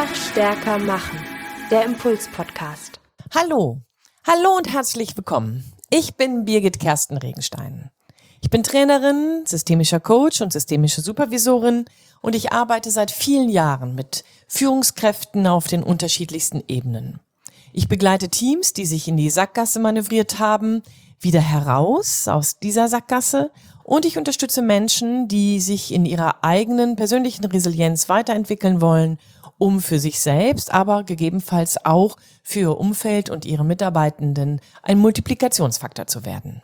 Einfach stärker machen. Der Impuls-Podcast. Hallo und herzlich willkommen. Ich bin Birgit Kersten Regenstein. Ich bin Trainerin, systemischer Coach und systemische Supervisorin und ich arbeite seit vielen Jahren mit Führungskräften auf den unterschiedlichsten Ebenen. Ich begleite Teams, die sich in die Sackgasse manövriert haben, wieder heraus aus dieser Sackgasse und ich unterstütze Menschen, die sich in ihrer eigenen persönlichen Resilienz weiterentwickeln wollen, um für sich selbst, aber gegebenenfalls auch für ihr Umfeld und ihre Mitarbeitenden ein Multiplikationsfaktor zu werden.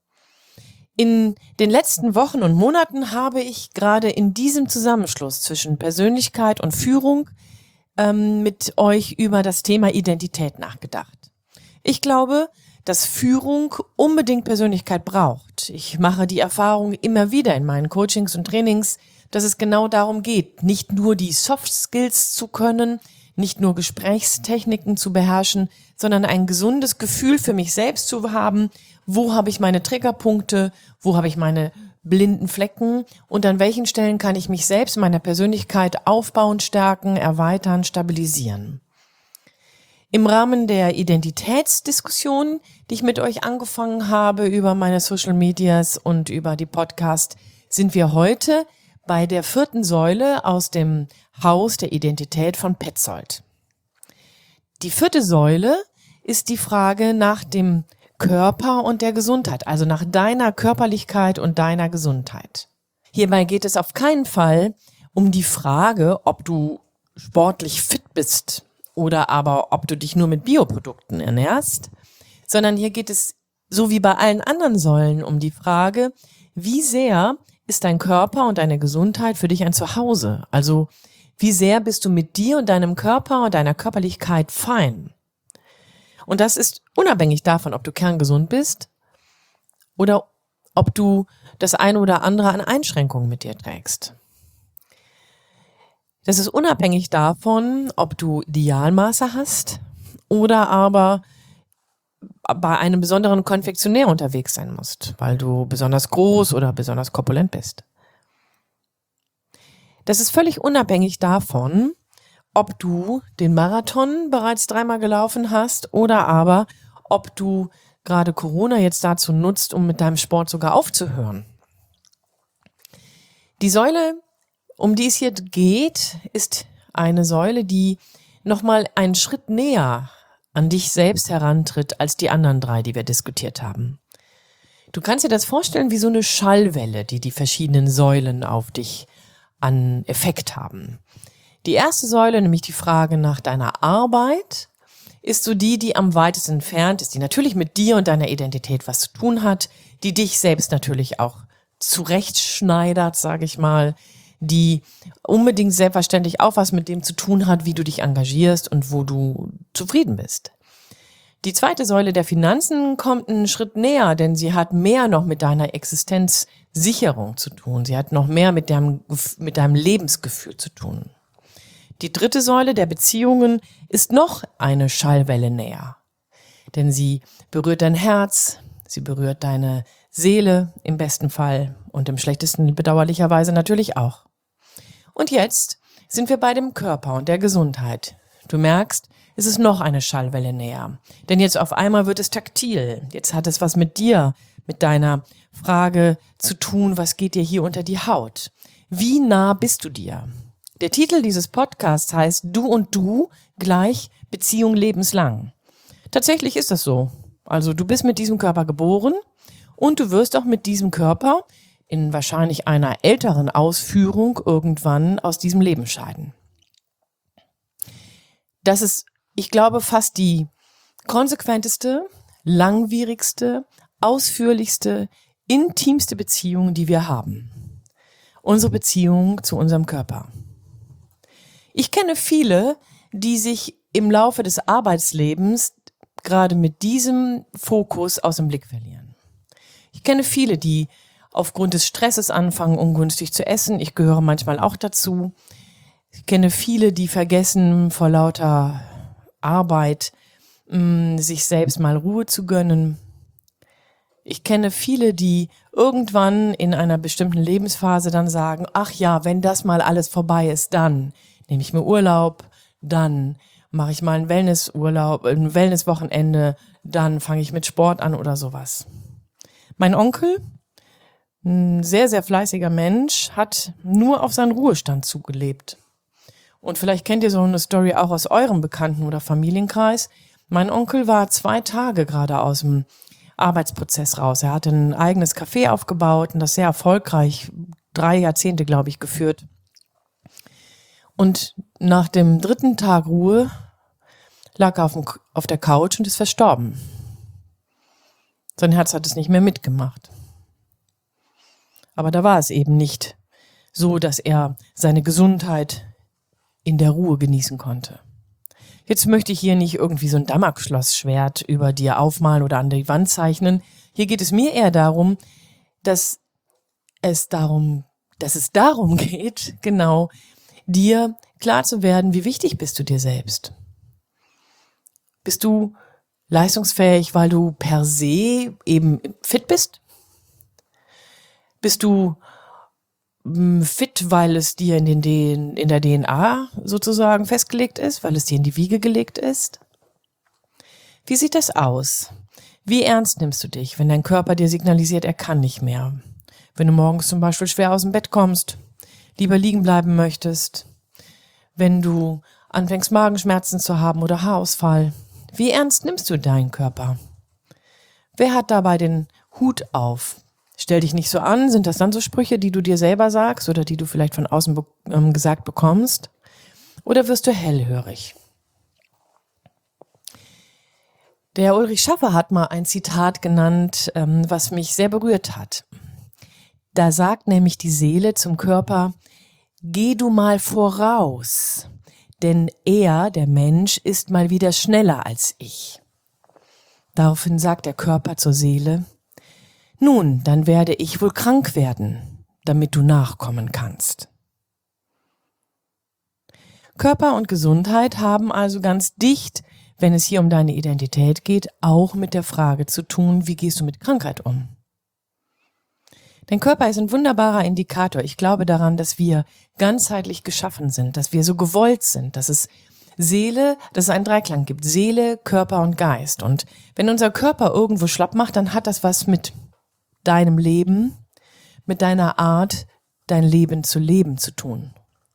In den letzten Wochen und Monaten habe ich gerade in diesem Zusammenschluss zwischen Persönlichkeit und Führung mit euch über das Thema Identität nachgedacht. Ich glaube, dass Führung unbedingt Persönlichkeit braucht. Ich mache die Erfahrung immer wieder in meinen Coachings und Trainings, dass es genau darum geht, nicht nur die Soft Skills zu können, nicht nur Gesprächstechniken zu beherrschen, sondern ein gesundes Gefühl für mich selbst zu haben, wo habe ich meine Triggerpunkte, wo habe ich meine blinden Flecken und an welchen Stellen kann ich mich selbst, meiner Persönlichkeit aufbauen, stärken, erweitern, stabilisieren. Im Rahmen der Identitätsdiskussion, die ich mit euch angefangen habe über meine Social Medias und über die Podcast, sind wir heute bei der 4. Säule aus dem Haus der Identität von Petzold. Die 4. Säule ist die Frage nach dem Körper und der Gesundheit, also nach deiner Körperlichkeit und deiner Gesundheit. Hierbei geht es auf keinen Fall um die Frage, ob du sportlich fit bist oder aber ob du dich nur mit Bioprodukten ernährst, sondern hier geht es, so wie bei allen anderen Säulen, um die Frage, wie sehr ist dein Körper und deine Gesundheit für dich ein Zuhause? Also wie sehr bist du mit dir und deinem Körper und deiner Körperlichkeit fein? Und das ist unabhängig davon, ob du kerngesund bist oder ob du das eine oder andere an Einschränkungen mit dir trägst. Das ist unabhängig davon, ob du Idealmaße hast oder aber bei einem besonderen Konfektionär unterwegs sein musst, weil du besonders groß oder besonders korpulent bist. Das ist völlig unabhängig davon, ob du den Marathon bereits 3-mal gelaufen hast oder aber ob du gerade Corona jetzt dazu nutzt, um mit deinem Sport sogar aufzuhören. Die Säule, um die es hier geht, ist eine Säule, die nochmal einen Schritt näher an dich selbst herantritt als die anderen 3, die wir diskutiert haben. Du kannst dir das vorstellen wie so eine Schallwelle, die die verschiedenen Säulen auf dich an Effekt haben. Die erste Säule, nämlich die Frage nach deiner Arbeit, ist so die am weitesten entfernt ist, die natürlich mit dir und deiner Identität was zu tun hat, die dich selbst natürlich auch zurechtschneidert, sage ich mal, die unbedingt selbstverständlich auch was mit dem zu tun hat, wie du dich engagierst und wo du zufrieden bist. Die zweite Säule der Finanzen kommt einen Schritt näher, denn sie hat mehr noch mit deiner Existenzsicherung zu tun. Sie hat noch mehr mit deinem Lebensgefühl zu tun. Die dritte Säule der Beziehungen ist noch eine Schallwelle näher, denn sie berührt dein Herz, sie berührt deine Seele im besten Fall und im schlechtesten bedauerlicherweise natürlich auch. Und jetzt sind wir bei dem Körper und der Gesundheit. Du merkst, es ist noch eine Schallwelle näher, denn jetzt auf einmal wird es taktil. Jetzt hat es was mit dir, mit deiner Frage zu tun, was geht dir hier unter die Haut? Wie nah bist du dir? Der Titel dieses Podcasts heißt Du und Du gleich Beziehung lebenslang. Tatsächlich ist das so. Also du bist mit diesem Körper geboren und du wirst auch mit diesem Körper in wahrscheinlich einer älteren Ausführung irgendwann aus diesem Leben scheiden. Das ist, ich glaube, fast die konsequenteste, langwierigste, ausführlichste, intimste Beziehung, die wir haben. Unsere Beziehung zu unserem Körper. Ich kenne viele, die sich im Laufe des Arbeitslebens gerade mit diesem Fokus aus dem Blick verlieren. Ich kenne viele, die aufgrund des Stresses anfangen, ungünstig zu essen. Ich gehöre manchmal auch dazu. Ich kenne viele, die vergessen, vor lauter Arbeit sich selbst mal Ruhe zu gönnen. Ich kenne viele, die irgendwann in einer bestimmten Lebensphase dann sagen, ach ja, wenn das mal alles vorbei ist, dann nehme ich mir Urlaub, dann mache ich mal einen Wellnessurlaub, ein Wellnesswochenende, dann fange ich mit Sport an oder sowas. Mein Onkel, ein sehr, sehr fleißiger Mensch, hat nur auf seinen Ruhestand zugelebt. Und vielleicht kennt ihr so eine Story auch aus eurem Bekannten- oder Familienkreis. Mein Onkel war 2 Tage gerade aus dem Arbeitsprozess raus. Er hatte ein eigenes Café aufgebaut und das sehr erfolgreich 3 Jahrzehnte, glaube ich, geführt. Und nach dem 3. Tag Ruhe lag er auf der Couch und ist verstorben. Sein Herz hat es nicht mehr mitgemacht. Aber da war es eben nicht so, dass er seine Gesundheit in der Ruhe genießen konnte. Jetzt möchte ich hier nicht irgendwie so ein Damoklesschwert über dir aufmalen oder an die Wand zeichnen. Hier geht es mir eher darum, dass es darum geht, genau, dir klar zu werden, wie wichtig bist du dir selbst. Bist du leistungsfähig, weil du per se eben fit bist? Bist du fit, weil es dir in der DNA sozusagen festgelegt ist, weil es dir in die Wiege gelegt ist? Wie sieht das aus? Wie ernst nimmst du dich, wenn dein Körper dir signalisiert, er kann nicht mehr? Wenn du morgens zum Beispiel schwer aus dem Bett kommst, lieber liegen bleiben möchtest, wenn du anfängst Magenschmerzen zu haben oder Haarausfall. Wie ernst nimmst du deinen Körper? Wer hat dabei den Hut auf? Stell dich nicht so an, sind das dann so Sprüche, die du dir selber sagst oder die du vielleicht von außen gesagt bekommst? Oder wirst du hellhörig? Der Ulrich Schaffer hat mal ein Zitat genannt, was mich sehr berührt hat. Da sagt nämlich die Seele zum Körper: Geh du mal voraus, denn er, der Mensch, ist mal wieder schneller als ich. Daraufhin sagt der Körper zur Seele: Nun, dann werde ich wohl krank werden, damit du nachkommen kannst. Körper und Gesundheit haben also ganz dicht, wenn es hier um deine Identität geht, auch mit der Frage zu tun, wie gehst du mit Krankheit um? Dein Körper ist ein wunderbarer Indikator. Ich glaube daran, dass wir ganzheitlich geschaffen sind, dass wir so gewollt sind, dass es einen Dreiklang gibt. Seele, Körper und Geist. Und wenn unser Körper irgendwo schlapp macht, dann hat das was mit deinem Leben, mit deiner Art, dein Leben zu leben zu tun.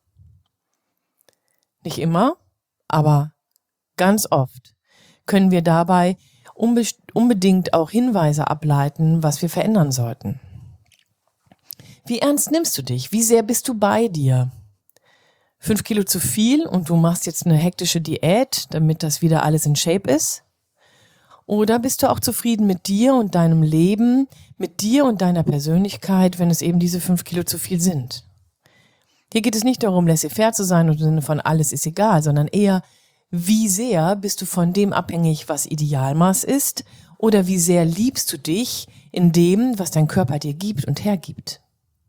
Nicht immer, aber ganz oft können wir dabei unbedingt auch Hinweise ableiten, was wir verändern sollten. Wie ernst nimmst du dich? Wie sehr bist du bei dir? 5 Kilo zu viel und du machst jetzt eine hektische Diät, damit das wieder alles in Shape ist? Oder bist du auch zufrieden mit dir und deinem Leben, mit dir und deiner Persönlichkeit, wenn es eben diese 5 Kilo zu viel sind? Hier geht es nicht darum, laissez-faire zu sein im Sinne von alles ist egal, sondern eher, wie sehr bist du von dem abhängig, was Idealmaß ist, oder wie sehr liebst du dich in dem, was dein Körper dir gibt und hergibt?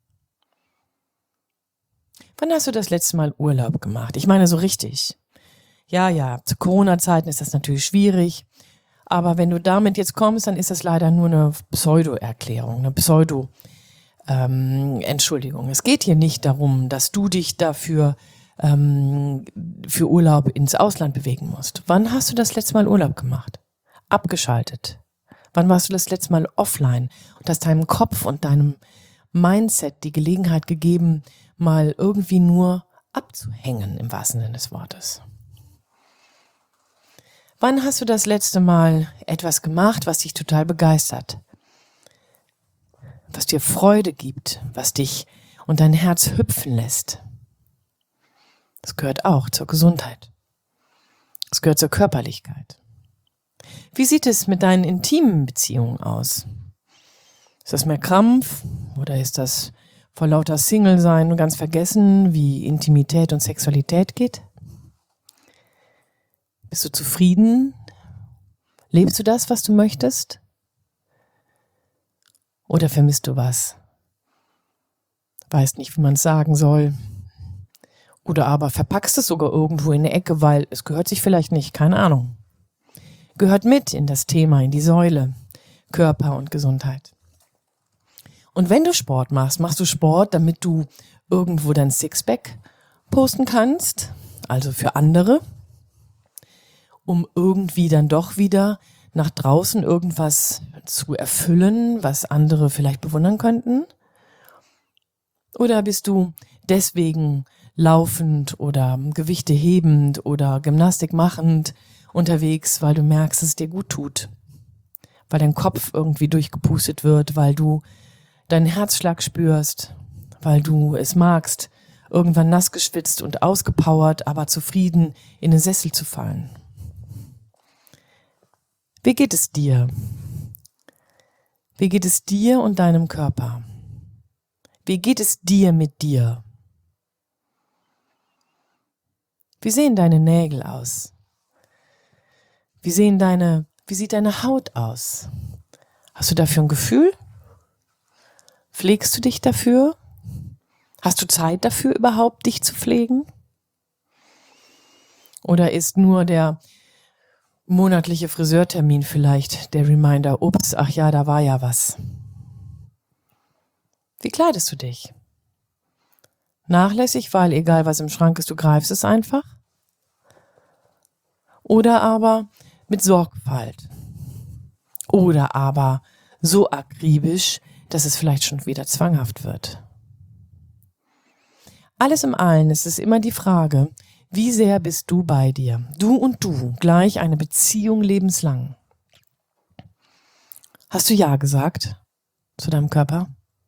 Wann hast du das letzte Mal Urlaub gemacht? Ich meine so richtig. Ja, zu Corona-Zeiten ist das natürlich schwierig, aber wenn du damit jetzt kommst, dann ist das leider nur eine Pseudo-Erklärung, eine Entschuldigung. Es geht hier nicht darum, dass du dich dafür für Urlaub ins Ausland bewegen musst. Wann hast du das letzte Mal Urlaub gemacht? Abgeschaltet. Wann warst du das letzte Mal offline und hast deinem Kopf und deinem Mindset die Gelegenheit gegeben, mal irgendwie nur abzuhängen, im wahrsten Sinne des Wortes? Wann hast du das letzte Mal etwas gemacht, was dich total begeistert? Was dir Freude gibt, was dich und dein Herz hüpfen lässt? Das gehört auch zur Gesundheit. Es gehört zur Körperlichkeit. Wie sieht es mit deinen intimen Beziehungen aus? Ist das mehr Krampf oder ist das vor lauter Single-Sein und ganz vergessen, wie Intimität und Sexualität geht? Bist du zufrieden? Lebst du das, was du möchtest? Oder vermisst du was? Weißt nicht, wie man es sagen soll. Oder aber verpackst es sogar irgendwo in eine Ecke, weil es gehört sich vielleicht nicht, keine Ahnung. Gehört mit in das Thema, in die Säule Körper und Gesundheit. Und wenn du Sport machst, machst du Sport, damit du irgendwo dein Sixpack posten kannst? also für andere, um irgendwie dann doch wieder nach draußen irgendwas zu erfüllen, was andere vielleicht bewundern könnten? Oder bist du deswegen laufend oder Gewichte hebend oder Gymnastik machend unterwegs, weil du merkst, dass es dir gut tut? Weil dein Kopf irgendwie durchgepustet wird, weil du deinen Herzschlag spürst, weil du es magst, irgendwann nass geschwitzt und ausgepowert, aber zufrieden in den Sessel zu fallen. Wie geht es dir? Wie geht es dir und deinem Körper? Wie geht es dir mit dir? Wie sehen deine Nägel aus? Wie sieht deine Haut aus? Hast du dafür ein Gefühl? Pflegst du dich dafür? Hast du Zeit dafür überhaupt, dich zu pflegen? Oder ist nur der monatliche Friseurtermin vielleicht der Reminder, ups, ach ja, da war ja was? Wie kleidest du dich? Nachlässig, weil egal was im Schrank ist, du greifst es einfach? Oder aber mit Sorgfalt? Oder aber so akribisch, dass es vielleicht schon wieder zwanghaft wird? Alles im Allen ist es immer die Frage, wie sehr bist du bei dir? Du und du, gleich eine Beziehung lebenslang. Hast du Ja gesagt zu deinem Körper?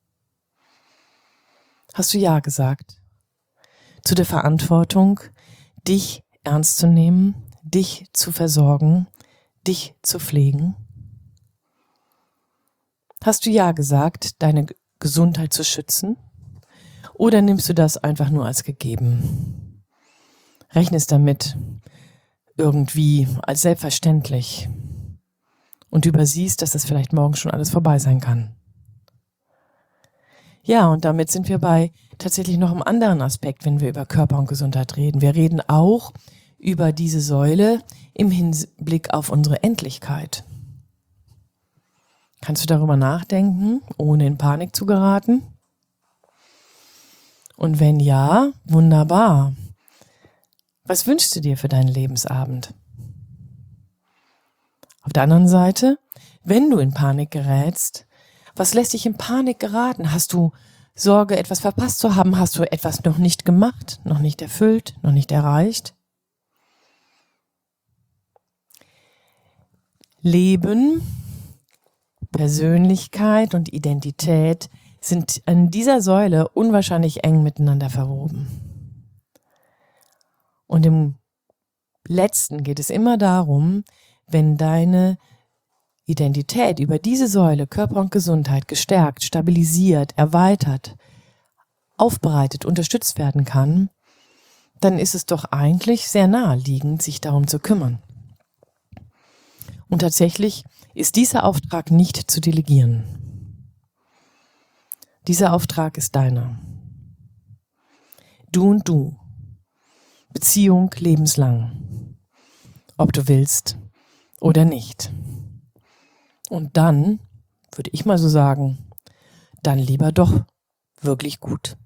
Hast du Ja gesagt zu der Verantwortung, dich ernst zu nehmen, dich zu versorgen, dich zu pflegen? Hast du Ja gesagt, deine Gesundheit zu schützen? Oder nimmst du das einfach nur als gegeben? Rechnest damit irgendwie als selbstverständlich und übersiehst, dass das vielleicht morgen schon alles vorbei sein kann. Ja, und damit sind wir bei tatsächlich noch einem anderen Aspekt, wenn wir über Körper und Gesundheit reden. Wir reden auch über diese Säule im Hinblick auf unsere Endlichkeit. Kannst du darüber nachdenken, ohne in Panik zu geraten? Und wenn ja, wunderbar. Was wünschst du dir für deinen Lebensabend? Auf der anderen Seite, wenn du in Panik gerätst, was lässt dich in Panik geraten? Hast du Sorge, etwas verpasst zu haben? Hast du etwas noch nicht gemacht, noch nicht erfüllt, noch nicht erreicht? Leben, Persönlichkeit und Identität sind an dieser Säule unwahrscheinlich eng miteinander verwoben. Und im Letzten geht es immer darum, wenn deine Identität über diese Säule Körper und Gesundheit gestärkt, stabilisiert, erweitert, aufbereitet, unterstützt werden kann, dann ist es doch eigentlich sehr naheliegend, sich darum zu kümmern. Und tatsächlich ist dieser Auftrag nicht zu delegieren. Dieser Auftrag ist deiner. Du und du. Beziehung lebenslang. Ob du willst oder nicht. Und dann, würde ich mal so sagen, dann lieber doch wirklich gut.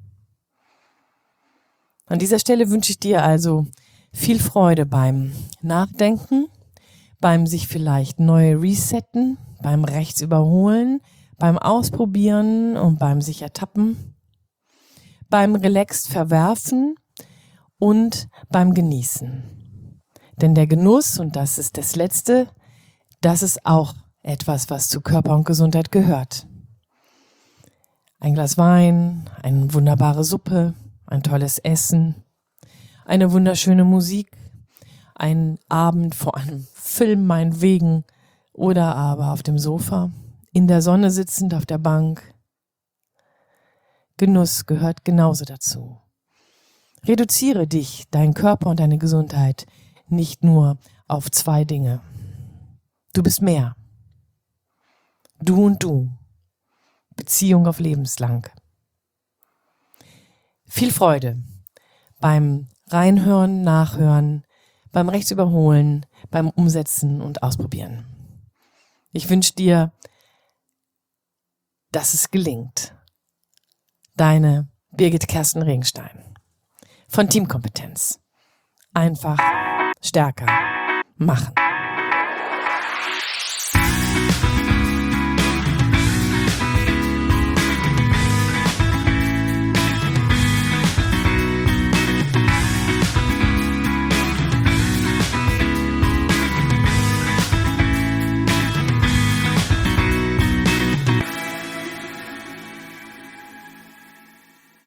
An dieser Stelle wünsche ich dir also viel Freude beim Nachdenken, beim sich vielleicht neu resetten, beim Rechts überholen, beim Ausprobieren und beim sich ertappen, beim relaxed verwerfen und beim Genießen. Denn der Genuss, und das ist das Letzte, das ist auch etwas, was zu Körper und Gesundheit gehört. Ein Glas Wein, eine wunderbare Suppe, ein tolles Essen, eine wunderschöne Musik, ein Abend vor einem Film meinetwegen oder aber auf dem Sofa, in der Sonne sitzend auf der Bank. Genuss gehört genauso dazu. Reduziere dich, deinen Körper und deine Gesundheit nicht nur auf 2 Dinge. Du bist mehr. Du und du. Beziehung auf lebenslang. Viel Freude beim Reinhören, Nachhören, beim Rechtsüberholen, beim Umsetzen und Ausprobieren. Ich wünsche dir, dass es gelingt. Deine Birgit Kersten Regenstein von Teamkompetenz. einfach stärker machen.